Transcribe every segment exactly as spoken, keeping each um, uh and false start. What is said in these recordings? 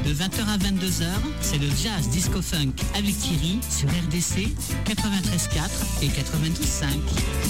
De vingt heures à vingt-deux heures, c'est le jazz disco funk avec Thierry sur R D C quatre-vingt-treize quatre et quatre-vingt-douze cinq.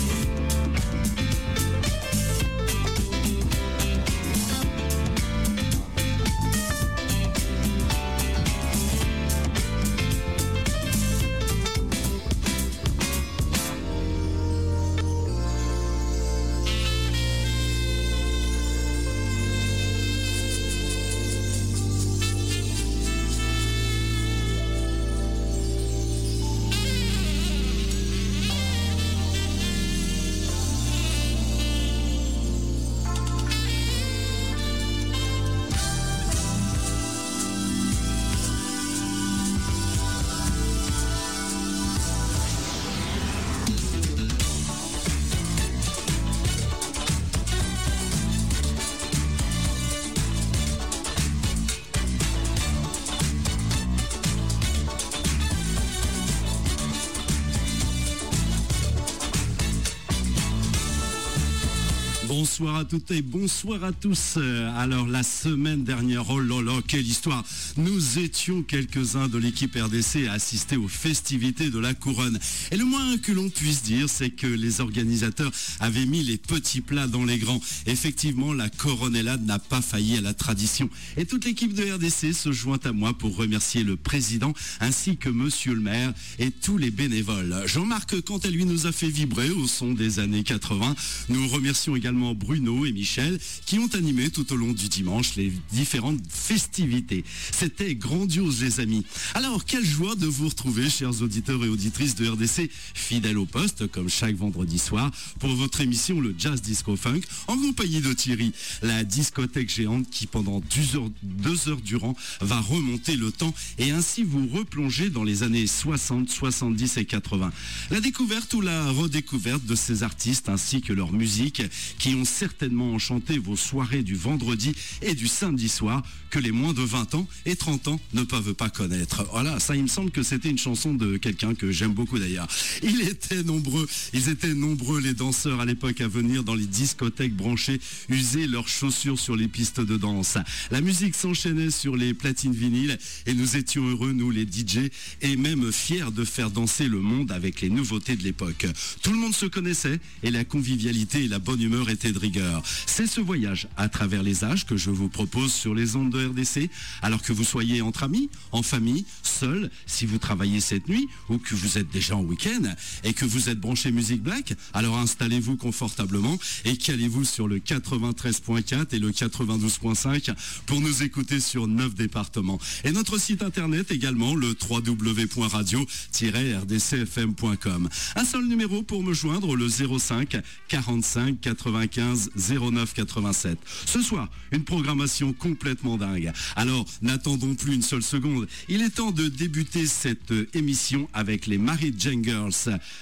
Bonsoir à toutes et bonsoir à tous. Alors la semaine dernière, oh là là, quelle histoire. Nous étions quelques-uns de l'équipe R D C à assister aux festivités de la Couronne. Et le moins que l'on puisse dire, c'est que les organisateurs avaient mis les petits plats dans les grands. Effectivement, la Coronellade n'a pas failli à la tradition. Et toute l'équipe de R D C se joint à moi pour remercier le président ainsi que monsieur le maire et tous les bénévoles. Jean-Marc, quant à lui, nous a fait vibrer au son des années quatre-vingts. Nous remercions également Bruno et Michel qui ont animé tout au long du dimanche les différentes festivités. C'était grandiose les amis. Alors quelle joie de vous retrouver chers auditeurs et auditrices de R D C fidèles au poste comme chaque vendredi soir pour votre émission le Jazz Disco Funk en compagnie de Thierry, la discothèque géante qui pendant deux heures, deux heures durant va remonter le temps et ainsi vous replonger dans les années soixante, soixante-dix et quatre-vingts. La découverte ou la redécouverte de ces artistes ainsi que leur musique qui ont certainement enchanté vos soirées du vendredi et du samedi soir que les moins de vingt ans et trente ans ne peuvent pas connaître. Voilà, ça il me semble que c'était une chanson de quelqu'un que j'aime beaucoup d'ailleurs. Il était nombreux, ils étaient nombreux les danseurs à l'époque à venir dans les discothèques branchées user leurs chaussures sur les pistes de danse. La musique s'enchaînait sur les platines vinyles et nous étions heureux, nous les D J, et même fiers de faire danser le monde avec les nouveautés de l'époque. Tout le monde se connaissait et la convivialité et la bonne humeur étaient de rigueur. C'est ce voyage à travers les âges que je vous propose sur les ondes de R D C, alors que vous soyez entre amis, en famille, seul, si vous travaillez cette nuit ou que vous êtes déjà en week-end et que vous êtes branché musique black, alors installez-vous confortablement et calez-vous sur le quatre-vingt-treize point quatre et le quatre-vingt-douze point cinq pour nous écouter sur neuf départements. Et notre site internet également, le w w w point radio tiret r d c f m point com. Un seul numéro pour me joindre, le zéro cinq quarante-cinq quatre-vingt-quinze zéro neuf quatre-vingt-sept. Ce soir, une programmation complètement dingue. Alors, n'attendons plus une seule seconde. Il est temps de débuter cette émission avec les Mary Jane Girls.